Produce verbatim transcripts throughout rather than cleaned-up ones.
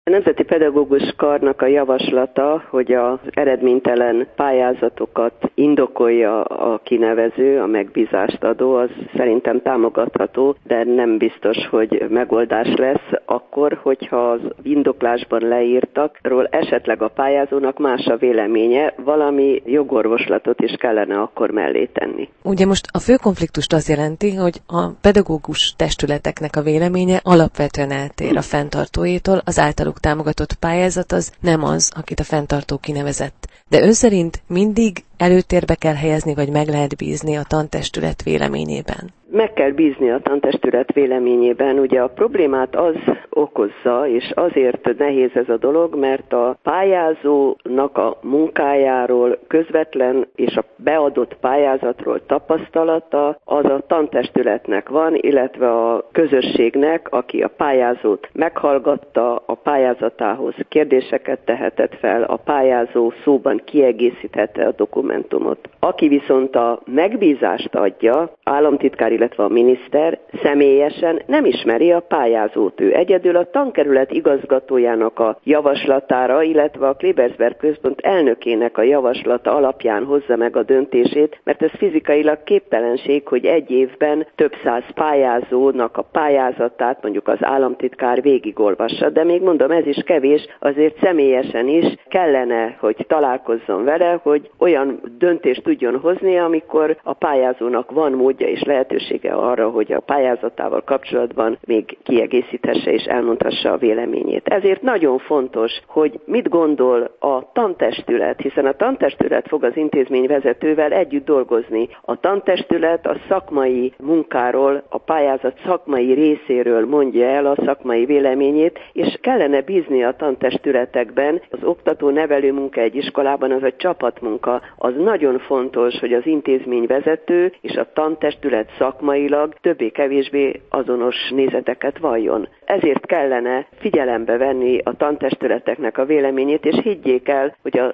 A Nemzeti Pedagógus Karnak a javaslata, hogy az eredménytelen pályázatokat indokolja a kinevező, a megbízást adó, az szerintem támogatható, de nem biztos, hogy megoldás lesz akkor, hogyha az indoklásban leírtakról esetleg a pályázónak más a véleménye, valami jogorvoslatot is kellene akkor mellé tenni. Ugye most a fő konfliktust az jelenti, hogy a pedagógus testületeknek a véleménye alapvetően eltér a fenntartóétól, az általuk támogatott pályázat az nem az, akit a fenntartó kinevezett. De ön szerint mindig előtérbe kell helyezni, vagy meg lehet bízni a tantestület véleményében? Meg kell bízni a tantestület véleményében. Ugye a problémát az okozza, és azért nehéz ez a dolog, mert a pályázónak a munkájáról közvetlen és a beadott pályázatról tapasztalata az a tantestületnek van, illetve a közösségnek, aki a pályázót meghallgatta, a pályázatához kérdéseket tehetett fel, a pályázó szóban kiegészíthette a dokumentumot. Aki viszont a megbízást adja, államtitkár, illetve a miniszter személyesen nem ismeri a pályázót. Ő egyedül a tankerület igazgatójának a javaslatára, illetve a Klebersberg Központ elnökének a javaslata alapján hozza meg a döntését, mert ez fizikailag képtelenség, hogy egy évben több száz pályázónak a pályázatát mondjuk az államtitkár végigolvassa. De még mondom, ez is kevés, azért személyesen is kellene, hogy találkozzon vele, hogy olyan döntést tudjon hozni, amikor a pályázónak van módja és lehetősége arra, hogy a pályázatával kapcsolatban még kiegészíthesse és elmondhassa a véleményét. Ezért nagyon fontos, hogy mit gondol a tantestület, hiszen a tantestület fog az intézmény vezetővel együtt dolgozni. A tantestület a szakmai munkáról, a pályázat szakmai részéről mondja el a szakmai véleményét, és kellene bízni a tantestületekben. Az oktató-nevelő munka egy iskolában az a csapatmunka. Az nagyon fontos, hogy az intézmény vezető és a tantestület szakmailag többé-kevésbé azonos nézeteket valljon. Ezért kellene figyelembe venni a tantestületeknek a véleményét, és higgyék el, hogy a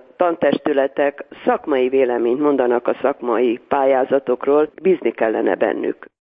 tantestületek szakmai véleményt mondanak a szakmai pályázatokról, bízni kellene bennük.